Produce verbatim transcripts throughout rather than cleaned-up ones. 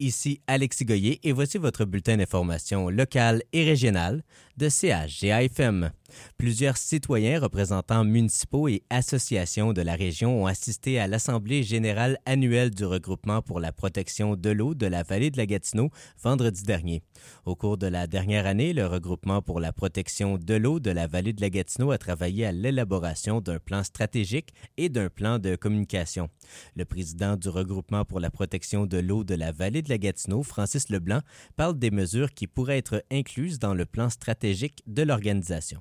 ici Alexis Goyer et voici votre bulletin d'information locale et régionale de C H G A F M. Plusieurs citoyens, représentants municipaux et associations de la région ont assisté à l'Assemblée générale annuelle du regroupement pour la protection de l'eau de la vallée de la Gatineau vendredi dernier. Au cours de la dernière année, le regroupement pour la protection de l'eau de la vallée de la Gatineau a travaillé à l'élaboration d'un plan stratégique et d'un plan de communication. Le président du regroupement pour la protection de l'eau de la vallée de la Gatineau, Francis Leblanc, parle des mesures qui pourraient être incluses dans le plan stratégique de l'organisation.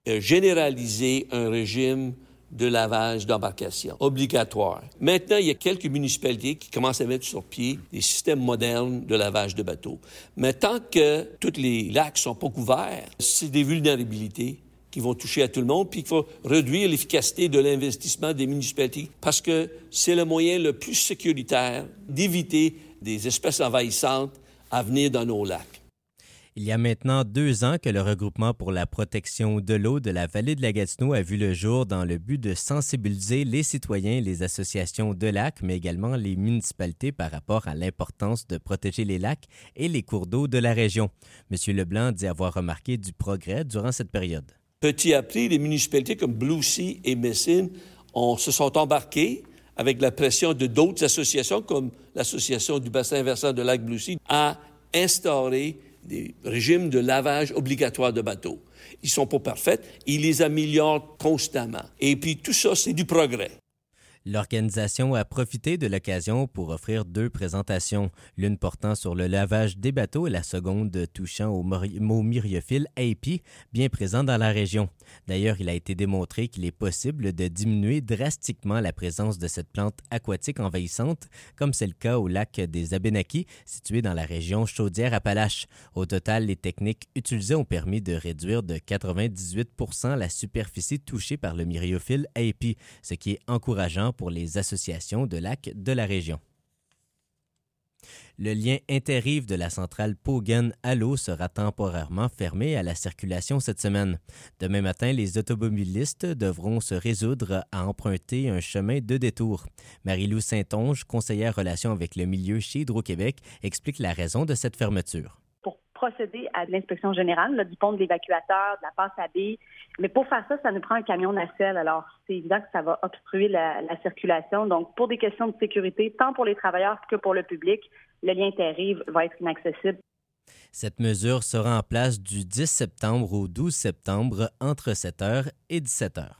Généraliser un régime de lavage d'embarcation obligatoire. Maintenant, il y a quelques municipalités qui commencent à mettre sur pied des systèmes modernes de lavage de bateaux. Mais tant que tous les lacs ne sont pas couverts, c'est des vulnérabilités qui vont toucher à tout le monde, puis il faut réduire l'efficacité de l'investissement des municipalités parce que c'est le moyen le plus sécuritaire d'éviter des espèces envahissantes à venir dans nos lacs. Il y a maintenant deux ans que le regroupement pour la protection de l'eau de la vallée de la Gatineau a vu le jour dans le but de sensibiliser les citoyens, les associations de lacs, mais également les municipalités par rapport à l'importance de protéger les lacs et les cours d'eau de la région. M. Leblanc dit avoir remarqué du progrès durant cette période. Petit à petit, les municipalités comme Blue Sea et Messine on, se sont embarquées avec la pression de d'autres associations comme l'Association du bassin versant de lac Blue Sea à instaurer des régimes de lavage obligatoire de bateaux. Ils sont pas parfaits, ils les améliorent constamment. Et puis tout ça, c'est du progrès. L'organisation a profité de l'occasion pour offrir deux présentations, l'une portant sur le lavage des bateaux et la seconde touchant au, mori- au myriophile A P, bien présent dans la région. D'ailleurs, il a été démontré qu'il est possible de diminuer drastiquement la présence de cette plante aquatique envahissante, comme c'est le cas au lac des Abénaquis, situé dans la région Chaudière-Appalaches. Au total, les techniques utilisées ont permis de réduire de quatre-vingt-dix-huit pour cent la superficie touchée par le myriophile A P, ce qui est encourageant pour les associations de lacs de la région. Le lien interrive de la centrale Pawgan à l'eau sera temporairement fermé à la circulation cette semaine. Demain matin, les automobilistes devront se résoudre à emprunter un chemin de détour. Marie-Lou Saint-Onge, conseillère relations avec le milieu chez Hydro-Québec, explique la raison de cette fermeture. Procéder à de l'inspection générale là, du pont de l'évacuateur, de la passe à billes. Mais pour faire ça, ça nous prend un camion nacelle. Alors, c'est évident que ça va obstruer la, la circulation. Donc, pour des questions de sécurité, tant pour les travailleurs que pour le public, le lien interrive va être inaccessible. Cette mesure sera en place du dix septembre au douze septembre entre sept heures et dix-sept heures.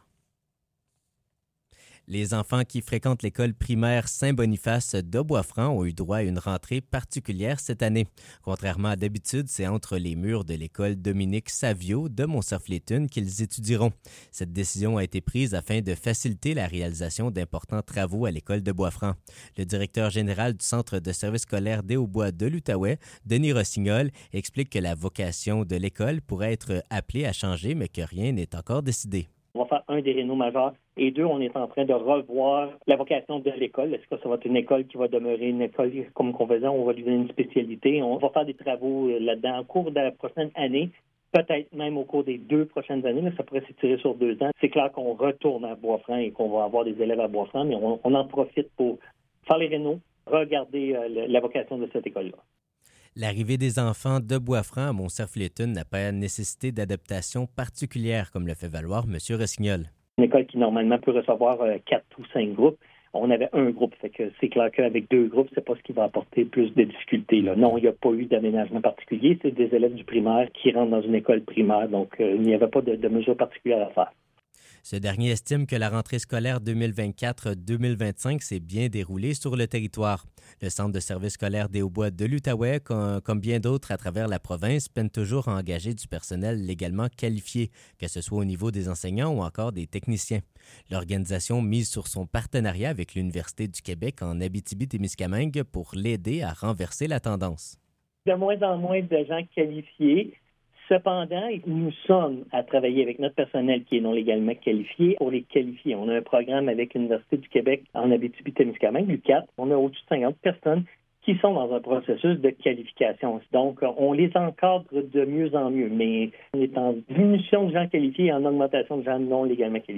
Les enfants qui fréquentent l'école primaire Saint-Boniface de Bois-Franc ont eu droit à une rentrée particulière cette année. Contrairement à d'habitude, c'est entre les murs de l'école Dominique Savio de Montsurf-les-Tunes qu'ils étudieront. Cette décision a été prise afin de faciliter la réalisation d'importants travaux à l'école de Bois-Franc. Le directeur général du Centre de services scolaires des Hauts-Bois de l'Outaouais, Denis Rossignol, explique que la vocation de l'école pourrait être appelée à changer, mais que rien n'est encore décidé. On va faire un des rénaux majeurs et deux, on est en train de revoir la vocation de l'école. Est-ce que ça va être une école qui va demeurer une école comme qu'on faisait, on va lui donner une spécialité. On va faire des travaux là-dedans au cours de la prochaine année, peut-être même au cours des deux prochaines années, mais ça pourrait s'étirer sur deux ans. C'est clair qu'on retourne à Bois-Franc et qu'on va avoir des élèves à Bois-Franc, mais on, on en profite pour faire les rénaux, regarder euh, la vocation de cette école-là. L'arrivée des enfants de Bois-Franc à Montsurf-les-Tunes n'a pas nécessité d'adaptation particulière, comme le fait valoir M. Rossignol. Une école qui, normalement, peut recevoir euh, quatre ou cinq groupes. On avait un groupe, fait que c'est clair qu'avec deux groupes, c'est pas ce qui va apporter plus de difficultés. Là. Non, il n'y a pas eu d'aménagement particulier. C'est des élèves du primaire qui rentrent dans une école primaire, donc euh, il n'y avait pas de, de mesures particulières à faire. Ce dernier estime que la rentrée scolaire deux mille vingt-quatre deux mille vingt-cinq s'est bien déroulée sur le territoire. Le Centre de services scolaires des Hauts-Bois de l'Outaouais, com- comme bien d'autres à travers la province, peine toujours à engager du personnel légalement qualifié, que ce soit au niveau des enseignants ou encore des techniciens. L'organisation mise sur son partenariat avec l'Université du Québec en Abitibi-Témiscamingue pour l'aider à renverser la tendance. De moins en moins de gens qualifiés. Cependant, nous sommes à travailler avec notre personnel qui est non légalement qualifié pour les qualifier. On a un programme avec l'Université du Québec en Abitibi-Témiscamingue, l'U Q A T. On a au-dessus de cinquante personnes qui sont dans un processus de qualification. Donc, on les encadre de mieux en mieux, mais on est en diminution de gens qualifiés et en augmentation de gens non légalement qualifiés.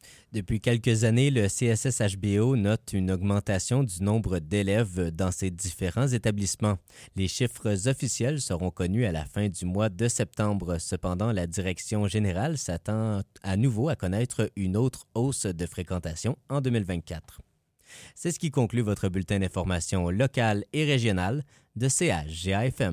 Depuis quelques années, le C S S H B O note une augmentation du nombre d'élèves dans ses différents établissements. Les chiffres officiels seront connus à la fin du mois de septembre. Cependant, la direction générale s'attend à nouveau à connaître une autre hausse de fréquentation en deux mille vingt-quatre. C'est ce qui conclut votre bulletin d'information locale et régionale de C H G A F M.